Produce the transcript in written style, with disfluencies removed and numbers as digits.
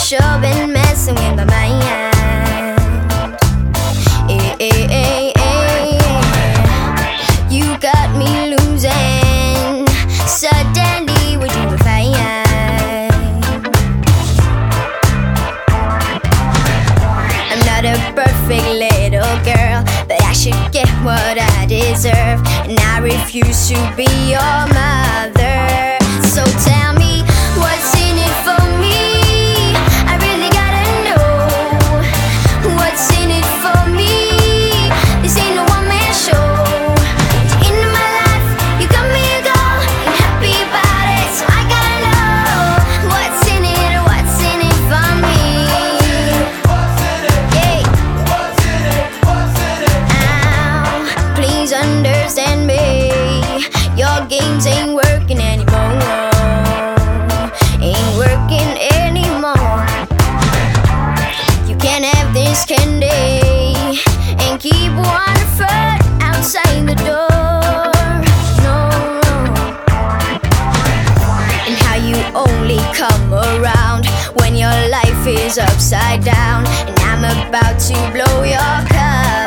sure been messing with my mind. You got me losing. Suddenly, would you be fine? I'm not a perfect little girl, but I should get what I deserve, and I refuse to be your mother. So tell me, what's in it for me? I really gotta know what's in it for me. This ain't no one-man show. You're into my life, you got me a goal, ain't happy about it, so I gotta know what's in it for me. Please understand me, your games ain't working anymore. Ain't working anymore. You can't have this candy and keep one foot outside the door. No. And how you only come around when your life is upside down, and I'm about to blow your cover.